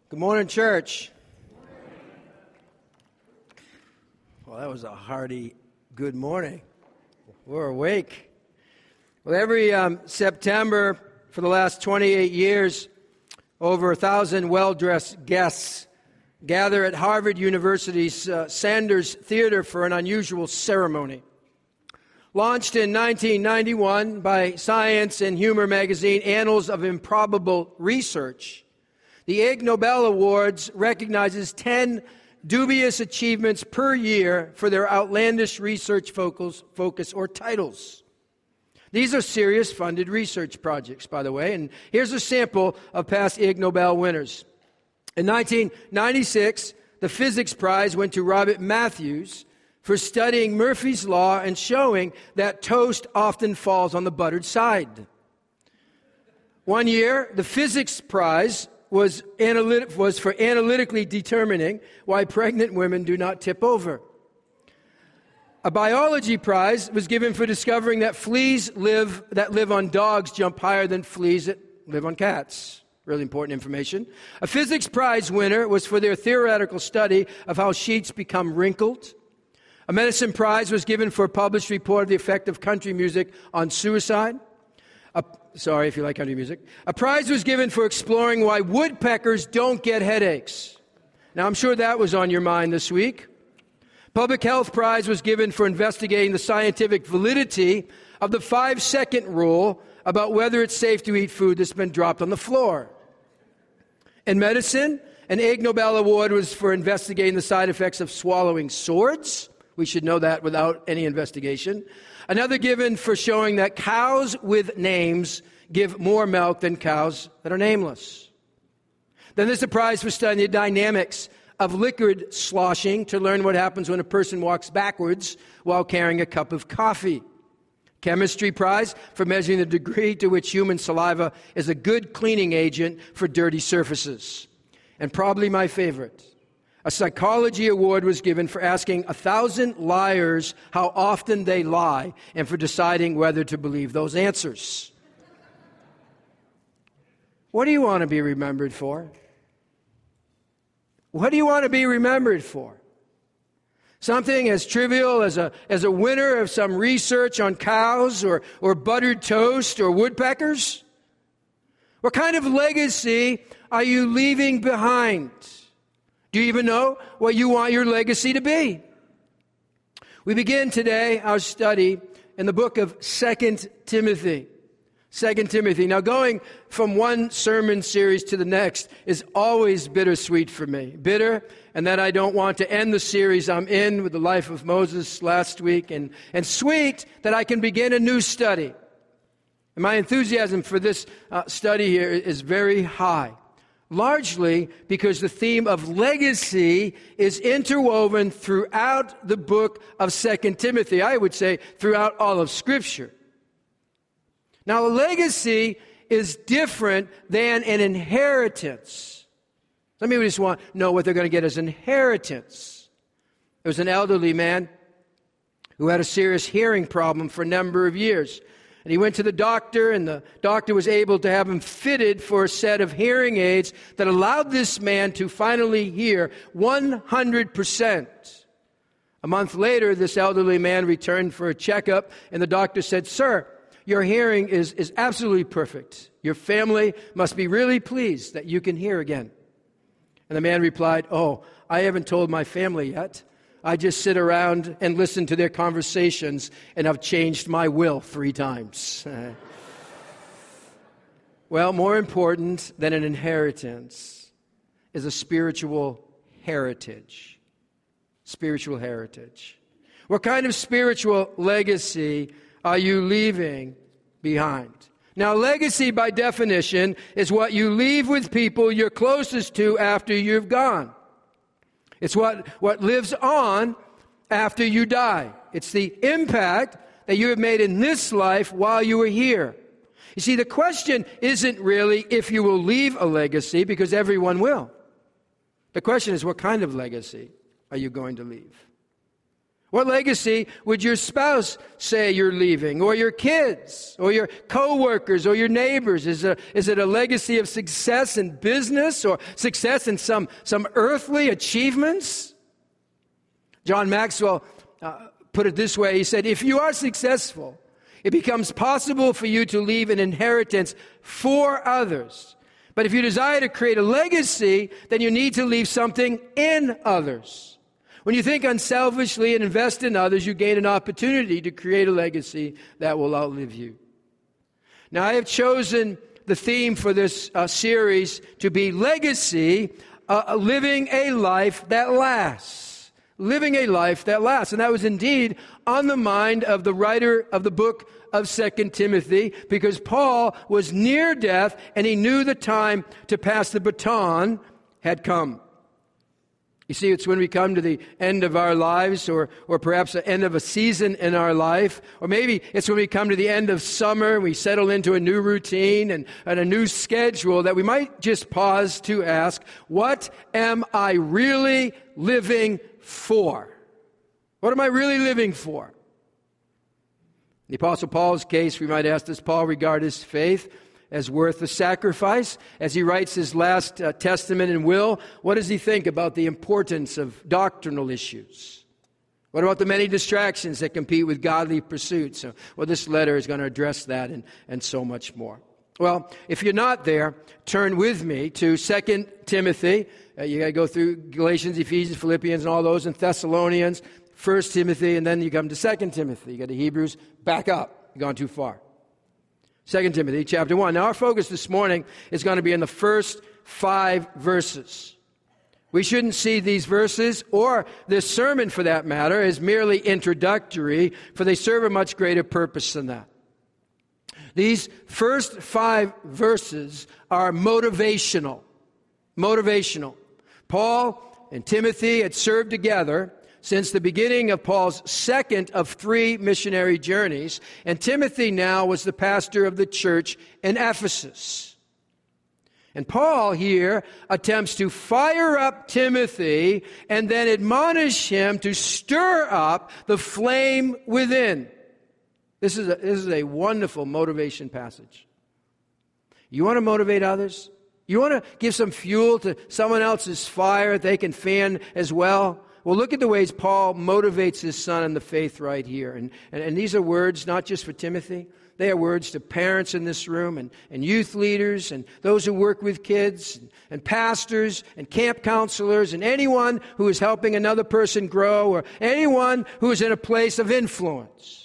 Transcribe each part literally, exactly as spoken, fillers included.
Good morning, church. Well, that was a hearty good morning. We're awake. Well, every um, September for the last twenty-eight years, over a thousand well-dressed guests gather at Harvard University's uh, Sanders Theater for an unusual ceremony. Launched in nineteen ninety-one by Science and Humor magazine, Annals of Improbable Research, the Ig Nobel Awards recognizes ten dubious achievements per year for their outlandish research focus, focus or titles. These are serious funded research projects, by the way, and here's a sample of past Ig Nobel winners. In nineteen ninety-six, the Physics Prize went to Robert Matthews for studying Murphy's Law and showing that toast often falls on the buttered side. One year, the Physics Prize was, analytic, was for analytically determining why pregnant women do not tip over. A biology prize was given for discovering that fleas live, that live on dogs jump higher than fleas that live on cats. Really important information. A physics prize winner was for their theoretical study of how sheets become wrinkled. A medicine prize was given for a published report of the effect of country music on suicide. A, sorry if you like country music. A prize was given for exploring why woodpeckers don't get headaches. Now, I'm sure that was on your mind this week. Public Health Prize was given for investigating the scientific validity of the five-second rule about whether it's safe to eat food that's been dropped on the floor. In medicine, an Ig Nobel Award was for investigating the side effects of swallowing swords. We should know that without any investigation. Another given for showing that cows with names give more milk than cows that are nameless. Then there's a prize for studying the dynamics of liquid sloshing to learn what happens when a person walks backwards while carrying a cup of coffee. Chemistry prize for measuring the degree to which human saliva is a good cleaning agent for dirty surfaces. And probably my favorite, a psychology award was given for asking a thousand liars how often they lie and for deciding whether to believe those answers. What do you want to be remembered for? What do you want to be remembered for? Something as trivial as a, as a winner of some research on cows or, or buttered toast or woodpeckers? What kind of legacy are you leaving behind? Do you even know what you want your legacy to be? We begin today our study in the book of Second Timothy. Second Timothy. Now, going from one sermon series to the next is always bittersweet for me. Bitter, and that I don't want to end the series I'm in with the life of Moses last week, and, and sweet that I can begin a new study. And my enthusiasm for this uh, study here is very high. Largely because the theme of legacy is interwoven throughout the book of Second Timothy. I would say throughout all of Scripture. Now, a legacy is different than an inheritance. Some people just want to know what they're going to get as inheritance. There was an elderly man who had a serious hearing problem for a number of years. And he went to the doctor, and the doctor was able to have him fitted for a set of hearing aids that allowed this man to finally hear one hundred percent. A month later, this elderly man returned for a checkup, and the doctor said, "Sir, your hearing is, is absolutely perfect. Your family must be really pleased that you can hear again." And the man replied, "Oh, I haven't told my family yet. I just sit around and listen to their conversations, and I've changed my will three times." Well, more important than an inheritance is a spiritual heritage. Spiritual heritage. What kind of spiritual legacy are you leaving behind? Now, legacy by definition is what you leave with people you're closest to after you've gone. It's what, what lives on after you die. It's the impact that you have made in this life while you were here. You see, the question isn't really if you will leave a legacy, because everyone will. The question is, what kind of legacy are you going to leave? What legacy would your spouse say you're leaving, or your kids, or your co-workers, or your neighbors? Is it, is it a legacy of success in business, or success in some, some earthly achievements? John Maxwell uh, put it this way. He said, if you are successful, it becomes possible for you to leave an inheritance for others. But if you desire to create a legacy, then you need to leave something in others. When you think unselfishly and invest in others, you gain an opportunity to create a legacy that will outlive you. Now, I have chosen the theme for this uh, series to be legacy, uh, living a life that lasts. Living a life that lasts. And that was indeed on the mind of the writer of the book of Second Timothy, because Paul was near death and he knew the time to pass the baton had come. You see, it's when we come to the end of our lives, or, or perhaps the end of a season in our life, or maybe it's when we come to the end of summer and we settle into a new routine and, and a new schedule, that we might just pause to ask, what am I really living for? What am I really living for? In the Apostle Paul's case, we might ask, does Paul regard his faith as worth the sacrifice? As he writes his last uh, testament and will, what does he think about the importance of doctrinal issues? What about the many distractions that compete with godly pursuits? So, well, this letter is going to address that and, and so much more. Well, if you're not there, turn with me to Second Timothy. Uh, you got to go through Galatians, Ephesians, Philippians, and all those, and Thessalonians, First Timothy, and then you come to Second Timothy. You got to Hebrews, back up. You've gone too far. Second Timothy chapter one. Now our focus this morning is going to be in the first five verses. We shouldn't see these verses, or this sermon for that matter, as merely introductory, for they serve a much greater purpose than that. These first five verses are motivational. Motivational. Paul and Timothy had served together since the beginning of Paul's second of three missionary journeys, and Timothy now was the pastor of the church in Ephesus. And Paul here attempts to fire up Timothy and then admonish him to stir up the flame within. This is a, this is a wonderful motivation passage. You want to motivate others? You want to give some fuel to someone else's fire that they can fan as well? Well, look at the ways Paul motivates his son in the faith right here. And, and, and these are words not just for Timothy. They are words to parents in this room, and, and youth leaders, and those who work with kids, and, and pastors, and camp counselors, and anyone who is helping another person grow, or anyone who is in a place of influence.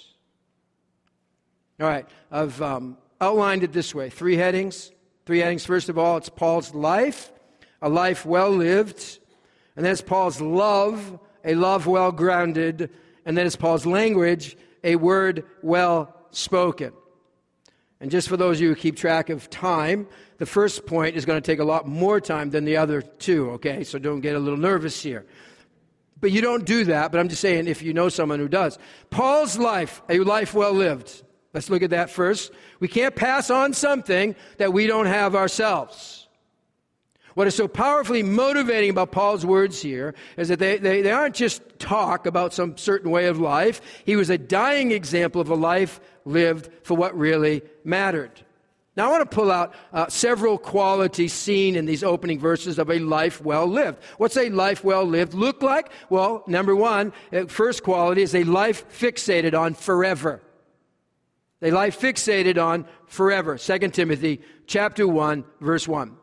All right, I've um, outlined it this way. Three headings. Three headings. First of all, it's Paul's life, a life well lived. And then it's Paul's love, a love well grounded. And then it's Paul's language, a word well spoken. And just for those of you who keep track of time, the first point is going to take a lot more time than the other two, okay? So don't get a little nervous here. But you don't do that, but I'm just saying if you know someone who does. Paul's life, a life well lived. Let's look at that first. We can't pass on something that we don't have ourselves. What is so powerfully motivating about Paul's words here is that they, they, they aren't just talk about some certain way of life. He was a dying example of a life lived for what really mattered. Now I want to pull out uh, several qualities seen in these opening verses of a life well lived. What's a life well lived look like? Well, number one, uh, first quality is a life fixated on forever. A life fixated on forever. Second Timothy chapter one, verse one.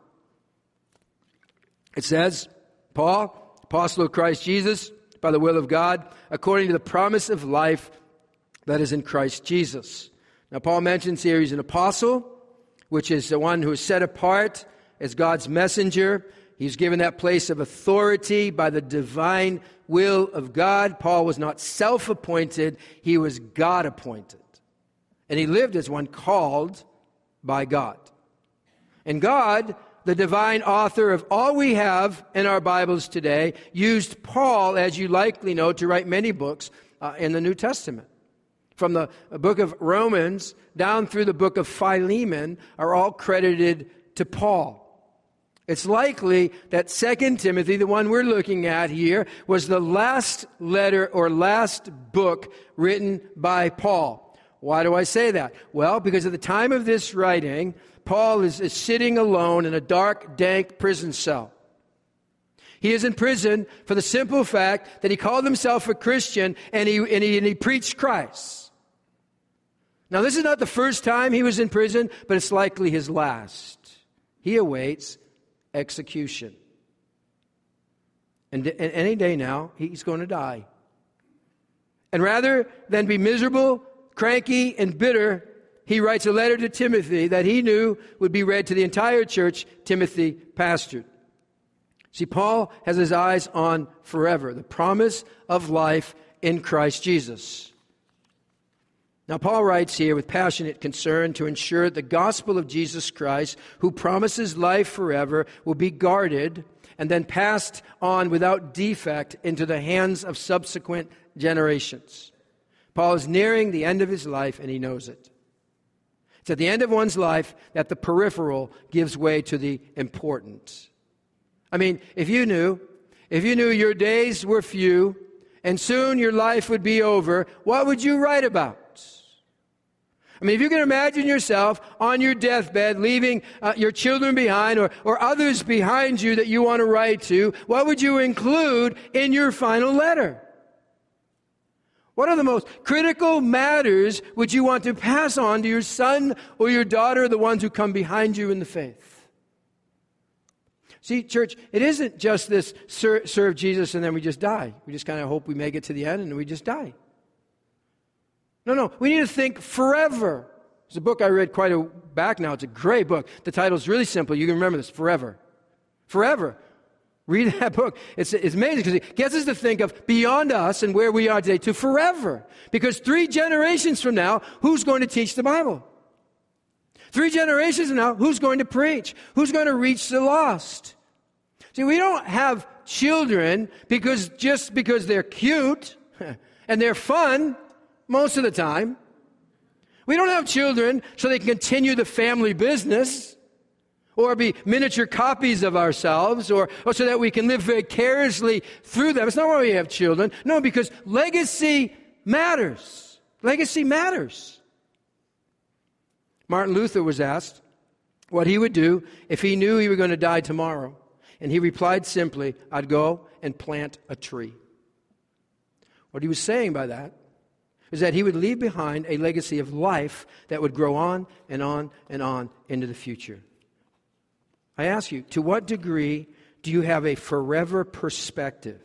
It says, Paul, apostle of Christ Jesus, by the will of God, according to the promise of life that is in Christ Jesus. Now, Paul mentions here he's an apostle, which is the one who is set apart as God's messenger. He's given that place of authority by the divine will of God. Paul was not self-appointed, he was God-appointed. And he lived as one called by God. And God, the divine author of all we have in our Bibles today, used Paul, as you likely know, to write many books uh, in the New Testament. From the book of Romans down through the book of Philemon are all credited to Paul. It's likely that Second Timothy, the one we're looking at here, was the last letter or last book written by Paul. Why do I say that? Well, because at the time of this writing, Paul is, is sitting alone in a dark, dank prison cell. He is in prison for the simple fact that he called himself a Christian and he, and he, and he preached Christ. Now, this is not the first time he was in prison, but it's likely his last. He awaits execution. And, and any day now, he's going to die. And rather than be miserable, cranky, and bitter, he writes a letter to Timothy that he knew would be read to the entire church Timothy pastored. See, Paul has his eyes on forever, the promise of life in Christ Jesus. Now, Paul writes here with passionate concern to ensure that the gospel of Jesus Christ, who promises life forever, will be guarded and then passed on without defect into the hands of subsequent generations. Paul is nearing the end of his life, and he knows it. It's at the end of one's life that the peripheral gives way to the important. I mean, if you knew, if you knew your days were few and soon your life would be over, what would you write about? I mean, if you can imagine yourself on your deathbed, leaving uh, your children behind or, or others behind you that you want to write to, what would you include in your final letter? What are the most critical matters would you want to pass on to your son or your daughter, the ones who come behind you in the faith? See, church, it isn't just this ser- serve Jesus and then we just die. We just kind of hope we make it to the end and then we just die. No, no, we need to think forever. There's a book I read quite a back now. It's a great book. The title is really simple. You can remember this, Forever. Forever. Read that book. It's, it's amazing because it gets us to think of beyond us and where we are today to forever. Because three generations from now, who's going to teach the Bible? Three generations from now, who's going to preach? Who's going to reach the lost? See, we don't have children because just because they're cute and they're fun most of the time. We don't have children so they can continue the family business or be miniature copies of ourselves or, or so that we can live vicariously through them. It's not why we have children. No, because legacy matters. Legacy matters. Martin Luther was asked what he would do if he knew he were going to die tomorrow. And he replied simply, I'd go and plant a tree. What he was saying by that is that he would leave behind a legacy of life that would grow on and on and on into the future. I ask you, to what degree do you have a forever perspective?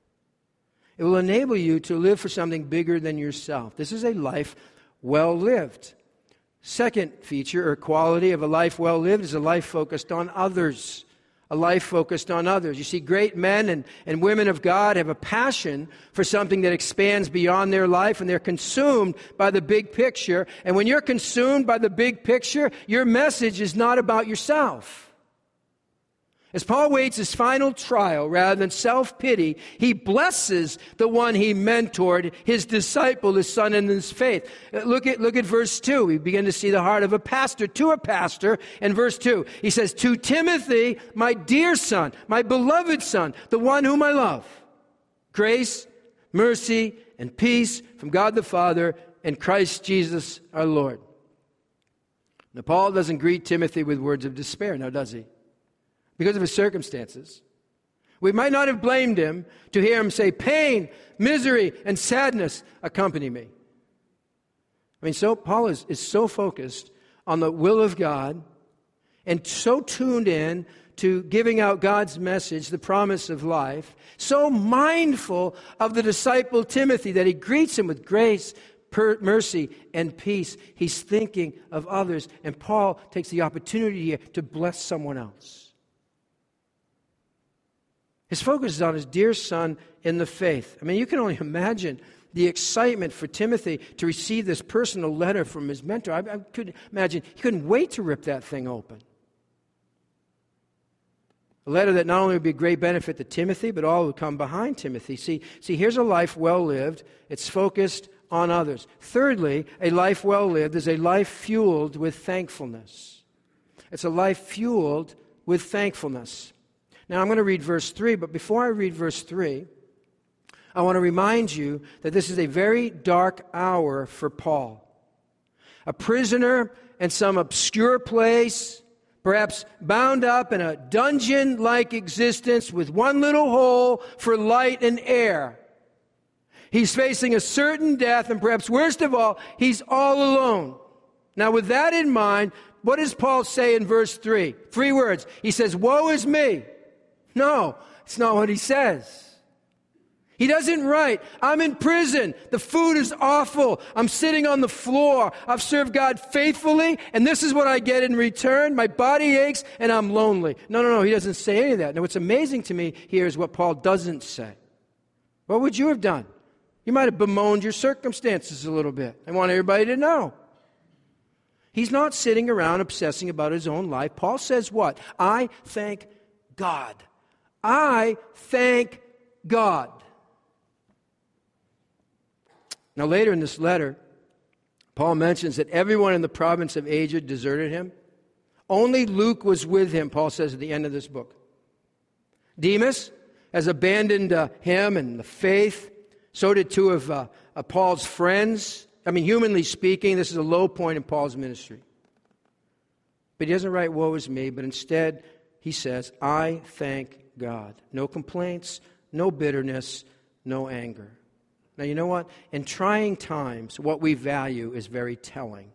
It will enable you to live for something bigger than yourself. This is a life well lived. Second feature or quality of a life well lived is a life focused on others. A life focused on others. You see, great men and, and women of God have a passion for something that expands beyond their life, and they're consumed by the big picture. And when you're consumed by the big picture, your message is not about yourself. As Paul waits his final trial, rather than self-pity, he blesses the one he mentored, his disciple, his son in his faith. Look at, look at verse two. We begin to see the heart of a pastor to a pastor. In verse two, he says, to Timothy, my dear son, my beloved son, the one whom I love, grace, mercy, and peace from God the Father and Christ Jesus our Lord. Now, Paul doesn't greet Timothy with words of despair, now does he? Because of his circumstances. We might not have blamed him to hear him say, pain, misery, and sadness accompany me. I mean, so Paul is, is so focused on the will of God and so tuned in to giving out God's message, the promise of life, so mindful of the disciple Timothy that he greets him with grace, per- mercy, and peace. He's thinking of others, and Paul takes the opportunity here to bless someone else. His focus is on his dear son in the faith. I mean, you can only imagine the excitement for Timothy to receive this personal letter from his mentor. I, I could imagine he couldn't wait to rip that thing open. A letter that not only would be a great benefit to Timothy, but all who come behind Timothy. See, see, here's a life well lived. It's focused on others. Thirdly, a life well lived is a life fueled with thankfulness. It's a life fueled with thankfulness. Now, I'm going to read verse three, but before I read verse three, I want to remind you that this is a very dark hour for Paul. A prisoner in some obscure place, perhaps bound up in a dungeon-like existence with one little hole for light and air. He's facing a certain death, and perhaps worst of all, he's all alone. Now, with that in mind, what does Paul say in verse three? Three words. He says, "Woe is me." No, it's not what he says. He doesn't write, "I'm in prison. The food is awful. I'm sitting on the floor. I've served God faithfully, and this is what I get in return. My body aches, and I'm lonely." No, no, no. He doesn't say any of that. Now, what's amazing to me here is what Paul doesn't say. What would you have done? You might have bemoaned your circumstances a little bit. I want everybody to know. He's not sitting around obsessing about his own life. Paul says what? I thank God. I thank God. Now, later in this letter, Paul mentions that everyone in the province of Asia deserted him. Only Luke was with him, Paul says at the end of this book. Demas has abandoned uh, him and the faith. So did two of uh, uh, Paul's friends. I mean, humanly speaking, this is a low point in Paul's ministry. But he doesn't write, "Woe is me," but instead he says, "I thank God." No complaints, no bitterness, no anger. Now, you know what? In trying times, what we value is very telling.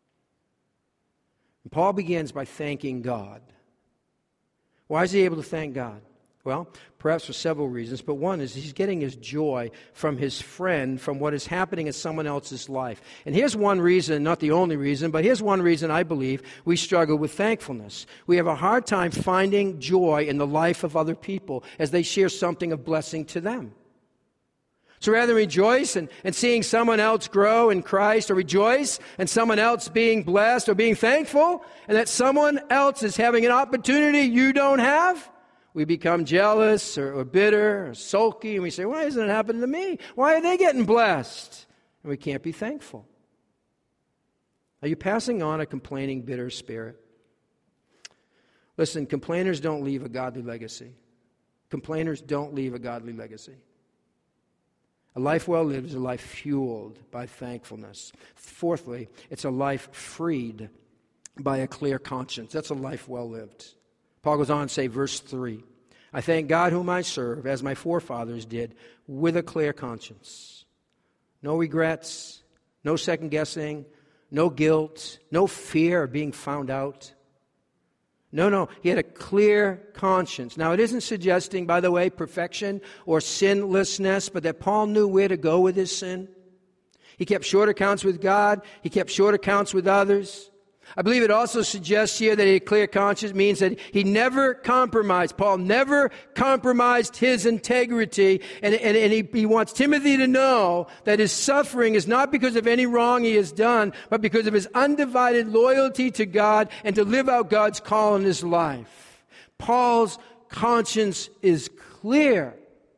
And Paul begins by thanking God. Why is he able to thank God? Well, perhaps for several reasons, but one is he's getting his joy from his friend, from what is happening in someone else's life. And here's one reason, not the only reason, but here's one reason I believe we struggle with thankfulness. We have a hard time finding joy in the life of other people as they share something of blessing to them. So rather than rejoice and, and seeing someone else grow in Christ, or rejoice and someone else being blessed or being thankful, and that someone else is having an opportunity you don't have, we become jealous or, or bitter or sulky, and we say, "Why isn't it happening to me? Why are they getting blessed?" And we can't be thankful. Are you passing on a complaining, bitter spirit? Listen, complainers don't leave a godly legacy. Complainers don't leave a godly legacy. A life well lived is a life fueled by thankfulness. Fourthly, it's a life freed by a clear conscience. That's a life well lived. Paul goes on to say, verse three, "I thank God whom I serve, as my forefathers did, with a clear conscience." No regrets, no second guessing, no guilt, no fear of being found out. No, no, he had a clear conscience. Now, it isn't suggesting, by the way, perfection or sinlessness, but that Paul knew where to go with his sin. He kept short accounts with God. He kept short accounts with others. I believe it also suggests here that a clear conscience means that he never compromised. Paul never compromised his integrity. And, and, and he, he wants Timothy to know that his suffering is not because of any wrong he has done, but because of his undivided loyalty to God and to live out God's call in his life. Paul's conscience is clear.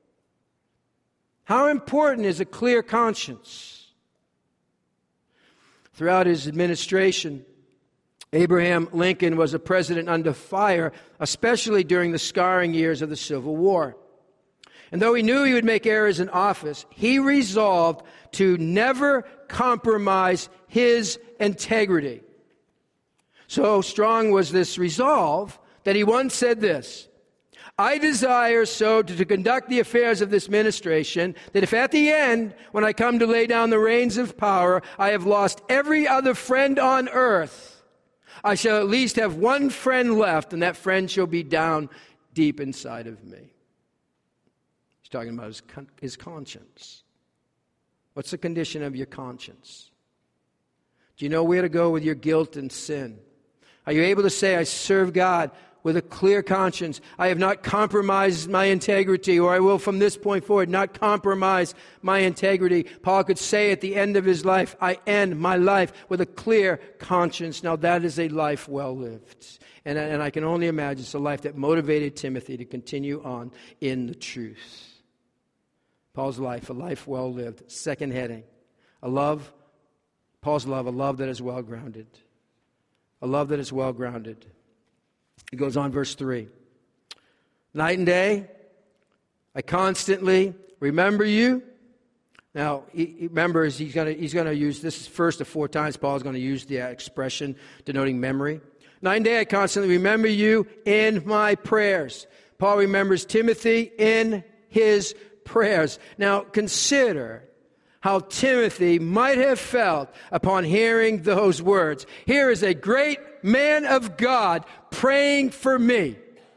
How important is a clear conscience? Throughout his administration, Abraham Lincoln was a president under fire, especially during the scarring years of the Civil War. And though he knew he would make errors in office, he resolved to never compromise his integrity. So strong was this resolve that he once said this, "I desire so to, to conduct the affairs of this administration that if at the end, when I come to lay down the reins of power, I have lost every other friend on earth, I shall at least have one friend left, and that friend shall be down deep inside of me." He's talking about his, con- his conscience. What's the condition of your conscience? Do you know where to go with your guilt and sin? Are you able to say, "I serve God with a clear conscience. I have not compromised my integrity," or I will from this point forward not compromise my integrity? Paul could say at the end of his life, "I end my life with a clear conscience." Now that is a life well lived. And, and I can only imagine it's a life that motivated Timothy to continue on in the truth. Paul's life, a life well lived. Second heading, a love, Paul's love, a love that is well grounded. A love that is well grounded. He goes on, verse three. Night and day, I constantly remember you. Now, he, he remembers he's going to he's going to use, this is first of four times Paul is going to use the expression denoting memory. Night and day, I constantly remember you in my prayers. Paul remembers Timothy in his prayers. Now, consider how Timothy might have felt upon hearing those words. Here is a great man of God praying for me.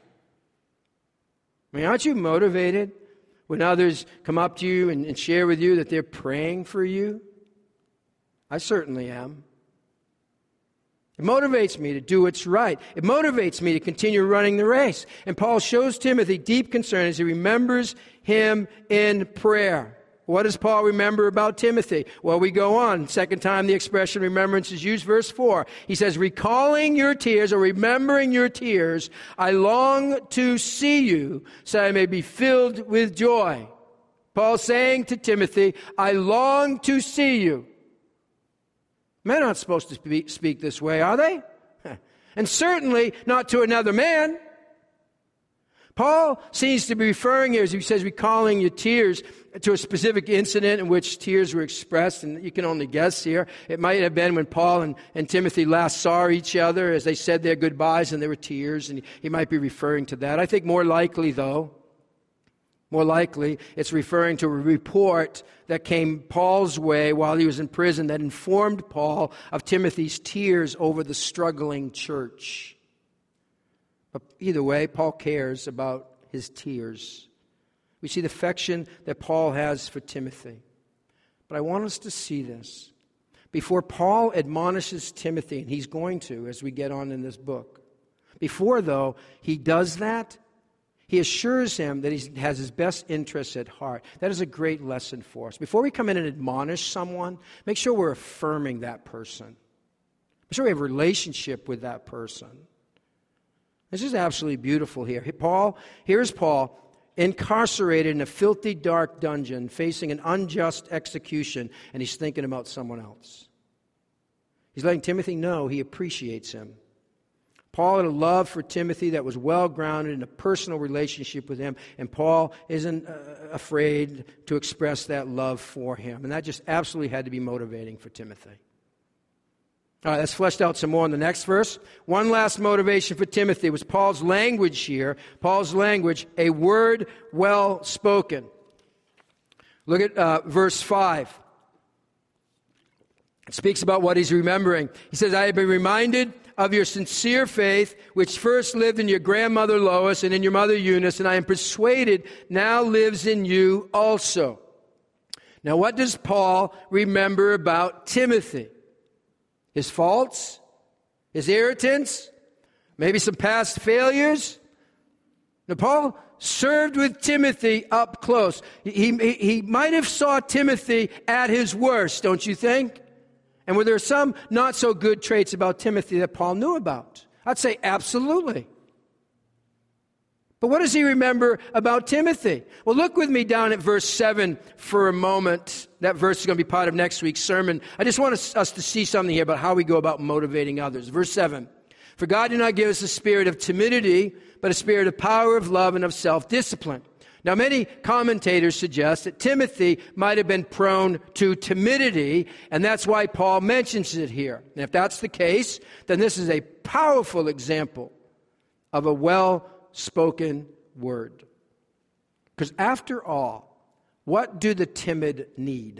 I mean, aren't you motivated when others come up to you and, and share with you that they're praying for you? I certainly am. It motivates me to do what's right. It motivates me to continue running the race. And Paul shows Timothy deep concern as he remembers him in prayer. What does Paul remember about Timothy? Well, we go on. Second time the expression remembrance is used, verse four. He says, recalling your tears or remembering your tears, I long to see you so I may be filled with joy. Paul saying to Timothy, I long to see you. Men aren't supposed to speak, speak this way, are they? And certainly not to another man. Paul seems to be referring here, as he says, recalling your tears, to a specific incident in which tears were expressed, and you can only guess here. It might have been when Paul and, and Timothy last saw each other as they said their goodbyes, and there were tears, and he, he might be referring to that. I think more likely, though, more likely, it's referring to a report that came Paul's way while he was in prison that informed Paul of Timothy's tears over the struggling church. But either way, Paul cares about his tears. We see the affection that Paul has for Timothy. But I want us to see this. Before Paul admonishes Timothy, and he's going to as we get on in this book, before, though, he does that, he assures him that he has his best interests at heart. That is a great lesson for us. Before we come in and admonish someone, make sure we're affirming that person. Make sure we have a relationship with that person. This is absolutely beautiful here. Paul, here's Paul, incarcerated in a filthy, dark dungeon, facing an unjust execution, and he's thinking about someone else. He's letting Timothy know he appreciates him. Paul had a love for Timothy that was well-grounded in a personal relationship with him, and Paul isn't uh, afraid to express that love for him. And that just absolutely had to be motivating for Timothy. All right, that's fleshed out some more in the next verse. One last motivation for Timothy was Paul's language here. Paul's language, a word well spoken. Look at uh, verse five. It speaks about what he's remembering. He says, I have been reminded of your sincere faith, which first lived in your grandmother Lois and in your mother Eunice, and I am persuaded now lives in you also. Now, what does Paul remember about Timothy? His faults? His irritants? Maybe some past failures? Now, Paul served with Timothy up close. He, he, he might have saw Timothy at his worst, don't you think? And were there some not so good traits about Timothy that Paul knew about? I'd say absolutely. But what does he remember about Timothy? Well, look with me down at verse seven for a moment. That verse is going to be part of next week's sermon. I just want us to see something here about how we go about motivating others. Verse seven. For God did not give us a spirit of timidity, but a spirit of power, of love, and of self-discipline. Now, many commentators suggest that Timothy might have been prone to timidity, and that's why Paul mentions it here. And if that's the case, then this is a powerful example of a well-spoken word. Because after all, what do the timid need?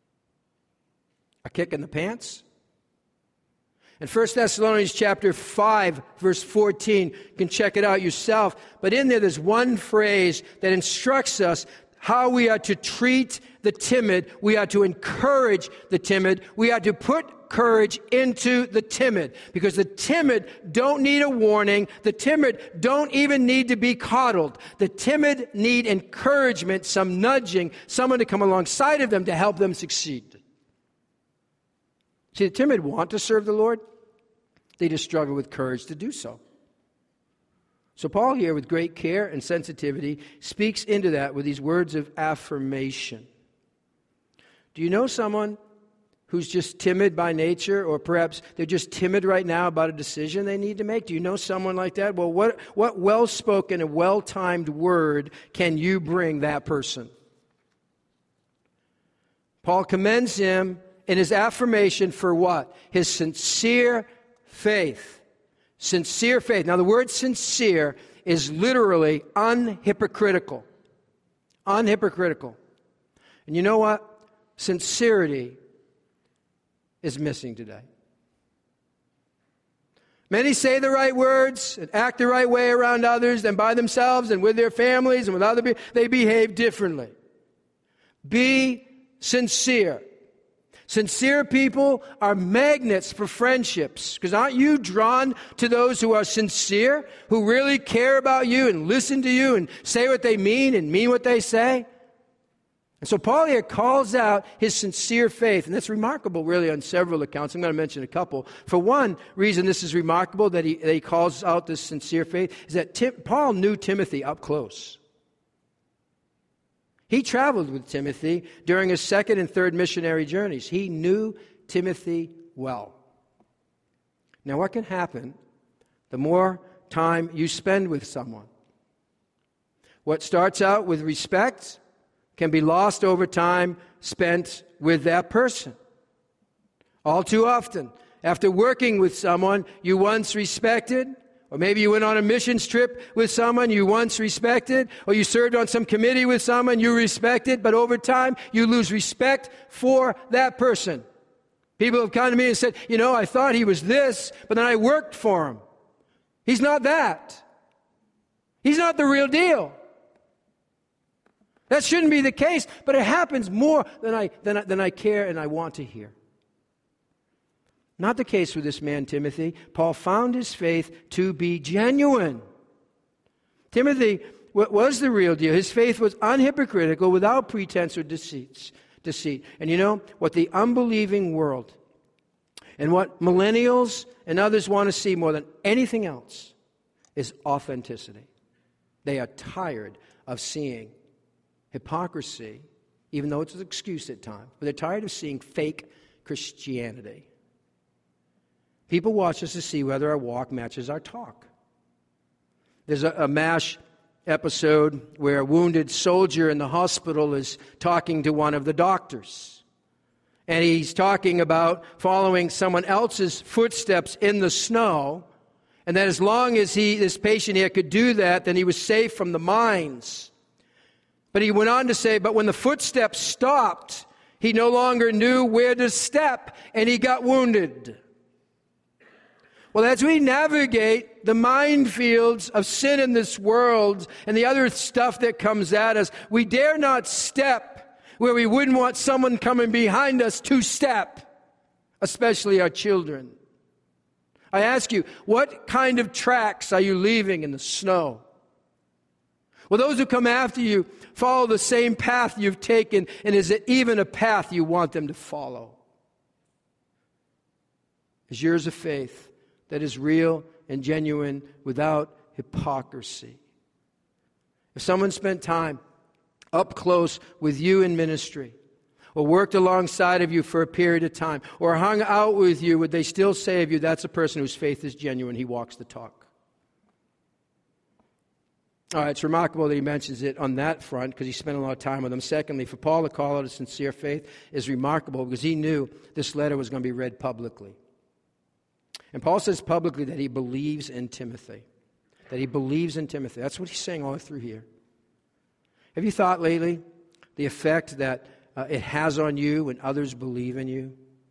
A kick in the pants? In First Thessalonians chapter five, verse fourteen, you can check it out yourself. But in there, there's one phrase that instructs us how we are to treat the timid. We are to encourage the timid. We are to put courage into the timid. Because the timid don't need a warning. The timid don't even need to be coddled. The timid need encouragement, some nudging, someone to come alongside of them to help them succeed. See, the timid want to serve the Lord. They just struggle with courage to do so. So Paul here, with great care and sensitivity, speaks into that with these words of affirmation. Do you know someone who's just timid by nature, or perhaps they're just timid right now about a decision they need to make? Do you know someone like that? Well, what, what well-spoken and well-timed word can you bring that person? Paul commends him in his affirmation for what? His sincere faith. Sincere faith. Now, the word sincere is literally unhypocritical. Unhypocritical. And you know what? Sincerity is missing today. Many say the right words and act the right way around others and by themselves and with their families and with other people. They behave differently. Be sincere. Sincere people are magnets for friendships. Because aren't you drawn to those who are sincere, who really care about you and listen to you and say what they mean and mean what they say? And so Paul here calls out his sincere faith, and that's remarkable really on several accounts. I'm going to mention a couple. For one reason this is remarkable that he, that he calls out this sincere faith is that Tim, Paul knew Timothy up close. He traveled with Timothy during his second and third missionary journeys. He knew Timothy well. Now, what can happen the more time you spend with someone? What starts out with respect can be lost over time spent with that person. All too often, after working with someone you once respected, or maybe you went on a missions trip with someone you once respected, or you served on some committee with someone you respected, but over time you lose respect for that person. People have come to me and said, you know, I thought he was this, but then I worked for him. He's not that. He's not the real deal. That shouldn't be the case, but it happens more than I, than I, than I care and I want to hear. Not the case with this man, Timothy. Paul found his faith to be genuine. Timothy was the real deal. His faith was unhypocritical, without pretense or deceits, deceit. And you know, what the unbelieving world and what millennials and others want to see more than anything else is authenticity. They are tired of seeing hypocrisy, even though it's an excuse at times. But they're tired of seeing fake Christianity. People watch us to see whether our walk matches our talk. There's a, a MASH episode where a wounded soldier in the hospital is talking to one of the doctors. And he's talking about following someone else's footsteps in the snow, and that as long as he, this patient here could do that, then he was safe from the mines. But he went on to say, but when the footsteps stopped, he no longer knew where to step, and he got wounded. Well, as we navigate the minefields of sin in this world and the other stuff that comes at us, we dare not step where we wouldn't want someone coming behind us to step, especially our children. I ask you, what kind of tracks are you leaving in the snow? Will those who come after you follow the same path you've taken, and is it even a path you want them to follow? Is yours a faith that is real and genuine without hypocrisy? If someone spent time up close with you in ministry, or worked alongside of you for a period of time, or hung out with you, would they still say of you, that's a person whose faith is genuine, he walks the talk? All right, it's remarkable that he mentions it on that front because he spent a lot of time with them. Secondly, for Paul to call out a sincere faith is remarkable because he knew this letter was going to be read publicly. And Paul says publicly that he believes in Timothy. That he believes in Timothy. That's what he's saying all through here. Have you thought lately the effect that uh, it has on you when others believe in you?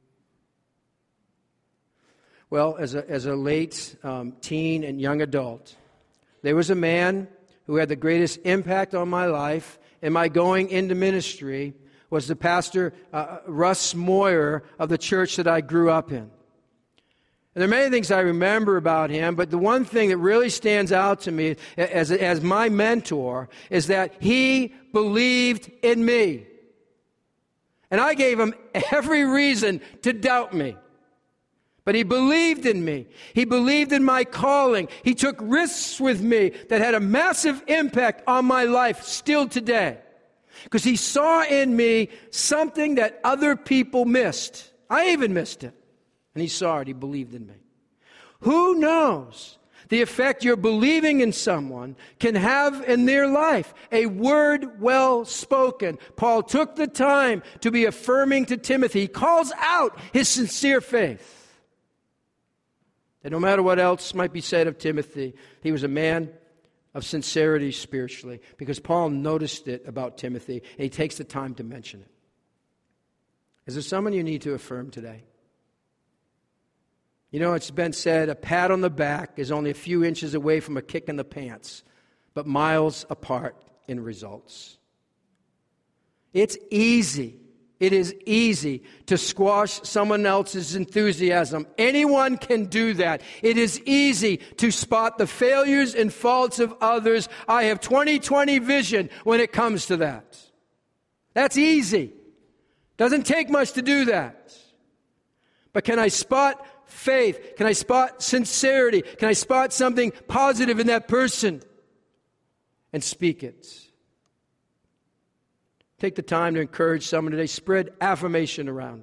Well, as a, as a late um, teen and young adult, there was a man who had the greatest impact on my life and my going into ministry was the pastor uh, Russ Moyer of the church that I grew up in. And there are many things I remember about him, but the one thing that really stands out to me as, as my mentor is that he believed in me. And I gave him every reason to doubt me. But he believed in me. He believed in my calling. He took risks with me that had a massive impact on my life still today. Because he saw in me something that other people missed. I even missed it. And he saw it. He believed in me. Who knows the effect your believing in someone can have in their life? A word well spoken. Paul took the time to be affirming to Timothy. He calls out his sincere faith. And no matter what else might be said of Timothy, he was a man of sincerity spiritually, because Paul noticed it about Timothy, and he takes the time to mention it. Is there someone you need to affirm today? You know, it's been said, a pat on the back is only a few inches away from a kick in the pants, but miles apart in results. It's easy. It is easy to squash someone else's enthusiasm. Anyone can do that. It is easy to spot the failures and faults of others. I have twenty twenty vision when it comes to that. That's easy. Doesn't take much to do that. But can I spot faith? Can I spot sincerity? Can I spot something positive in that person and speak it? Take the time to encourage someone today. Spread affirmation around.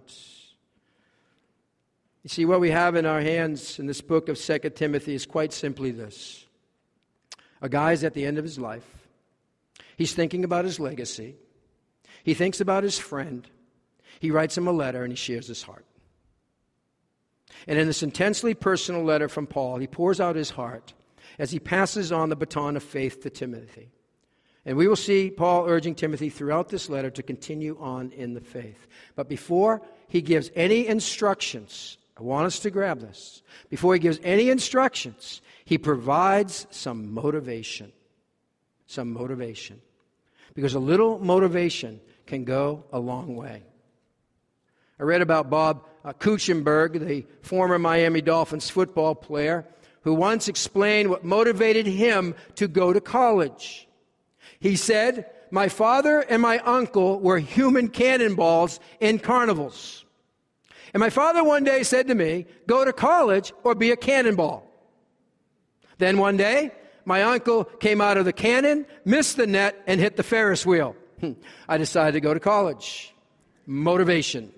You see, what we have in our hands in this book of Second Timothy is quite simply this. A guy's at the end of his life. He's thinking about his legacy. He thinks about his friend. He writes him a letter and he shares his heart. And in this intensely personal letter from Paul, he pours out his heart as he passes on the baton of faith to Timothy. And we will see Paul urging Timothy throughout this letter to continue on in the faith. But before he gives any instructions, I want us to grab this. Before he gives any instructions, he provides some motivation. Some motivation. Because a little motivation can go a long way. I read about Bob uh, Kuchenberg, the former Miami Dolphins football player, who once explained what motivated him to go to college. He said, "My father and my uncle were human cannonballs in carnivals. And my father one day said to me, 'Go to college or be a cannonball.' Then one day, my uncle came out of the cannon, missed the net, and hit the Ferris wheel. I decided to go to college." Motivation.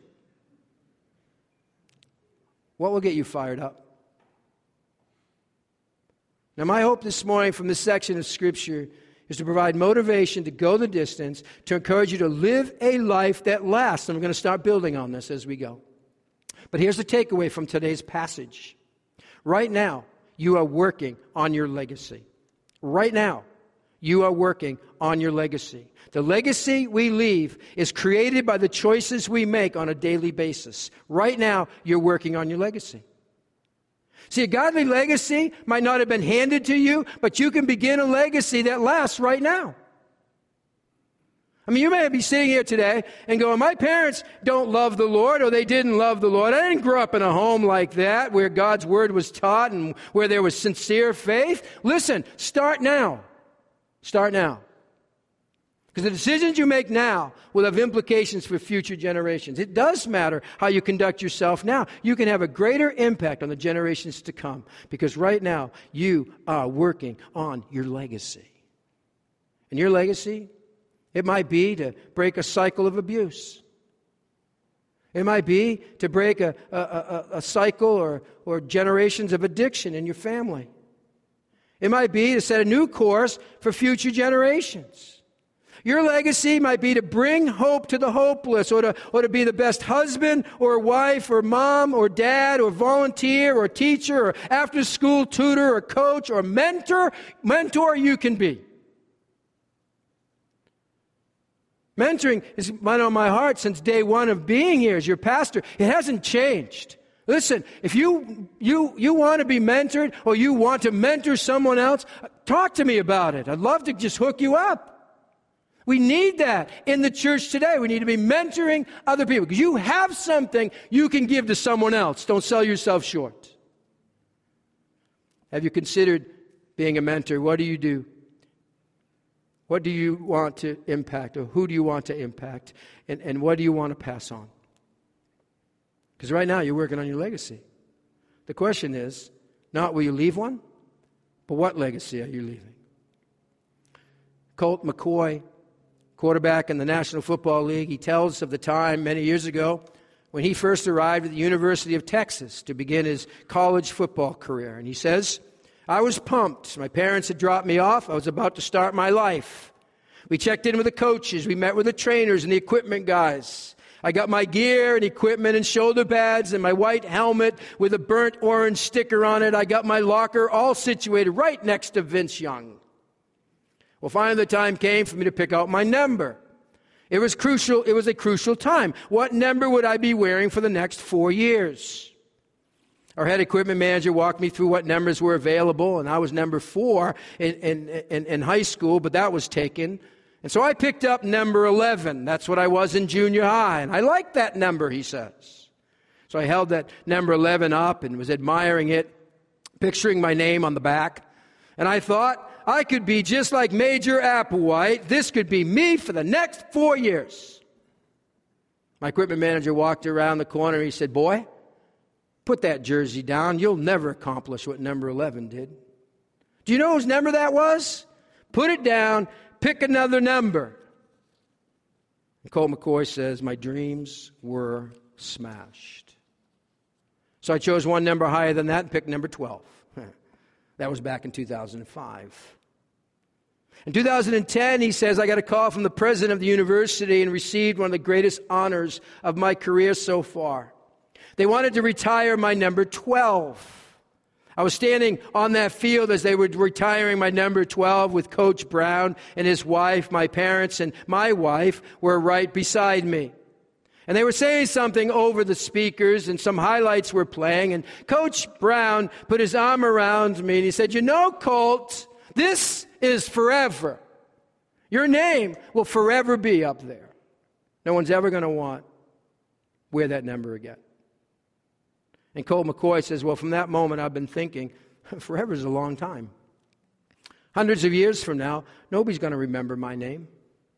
What will get you fired up? Now, my hope this morning from this section of Scripture is to provide motivation to go the distance, to encourage you to live a life that lasts. And we're going to start building on this as we go. But here's the takeaway from today's passage. Right now, you are working on your legacy. Right now, you are working on your legacy. The legacy we leave is created by the choices we make on a daily basis. Right now, you're working on your legacy. See, a godly legacy might not have been handed to you, but you can begin a legacy that lasts right now. I mean, you may be sitting here today and going, "My parents don't love the Lord," or "They didn't love the Lord. I didn't grow up in a home like that where God's word was taught and where there was sincere faith." Listen, start now. Start now. Because the decisions you make now will have implications for future generations. It does matter how you conduct yourself now. You can have a greater impact on the generations to come. Because right now, you are working on your legacy. And your legacy, it might be to break a cycle of abuse. It might be to break a, a, a, a cycle or, or generations of addiction in your family. It might be to set a new course for future generations. Your legacy might be to bring hope to the hopeless, or to, or to be the best husband or wife or mom or dad or volunteer or teacher or after-school tutor or coach or mentor, mentor you can be. Mentoring has been on my heart since day one of being here as your pastor. It hasn't changed. Listen, if you, you, you want to be mentored or you want to mentor someone else, talk to me about it. I'd love to just hook you up. We need that in the church today. We need to be mentoring other people because you have something you can give to someone else. Don't sell yourself short. Have you considered being a mentor? What do you do? What do you want to impact, or who do you want to impact? And, and what do you want to pass on? Because right now you're working on your legacy. The question is, not will you leave one, but what legacy are you leaving? Colt McCoy, quarterback in the National Football League, he tells of the time many years ago when he first arrived at the University of Texas to begin his college football career. And he says, I was pumped. My parents had dropped me off. I was about to start my life. We checked in with the coaches. We met with the trainers and the equipment guys. I got my gear and equipment and shoulder pads and my white helmet with a burnt orange sticker on it. I got my locker all situated right next to Vince Young. Well, finally the time came for me to pick out my number. It was crucial. It was a crucial time. What number would I be wearing for the next four years? Our head equipment manager walked me through what numbers were available, and I was number four in, in, in, in high school, but that was taken. And so I picked up number eleven. That's what I was in junior high, and I liked that number, he says. So I held that number eleven up and was admiring it, picturing my name on the back, and I thought, I could be just like Major Applewhite. This could be me for the next four years. My equipment manager walked around the corner. He said, boy, put that jersey down. You'll never accomplish what number eleven did. Do you know whose number that was? Put it down. Pick another number. And Colt McCoy says, my dreams were smashed. So I chose one number higher than that and picked number twelve. That was back in two thousand five. In two thousand ten, he says, I got a call from the president of the university and received one of the greatest honors of my career so far. They wanted to retire my number twelve. I was standing on that field as they were retiring my number twelve with Coach Brown and his wife. My parents and my wife were right beside me. And they were saying something over the speakers, and some highlights were playing. And Coach Brown put his arm around me, and he said, you know, Colt, this is forever. Your name will forever be up there. No one's ever going to want wear that number again. And Colt McCoy says, well, from that moment, I've been thinking, forever is a long time. Hundreds of years from now, nobody's going to remember my name.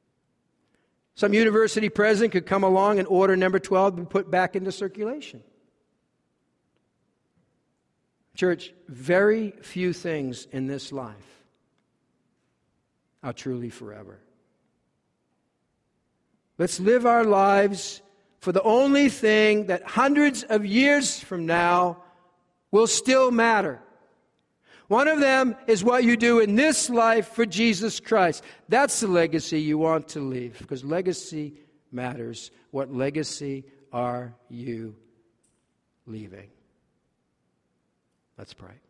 Some university president could come along and order number twelve to be put back into circulation. Church, very few things in this life are truly forever. Let's live our lives for the only thing that hundreds of years from now will still matter. One of them is what you do in this life for Jesus Christ. That's the legacy you want to leave, because legacy matters. What legacy are you leaving? Let's pray.